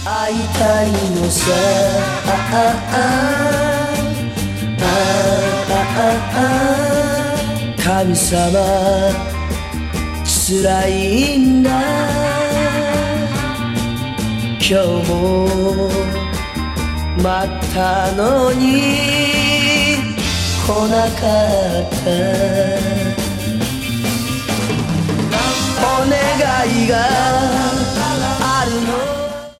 会いたいのさ神様辛いんだ今日も待ったのに来なかったお願いが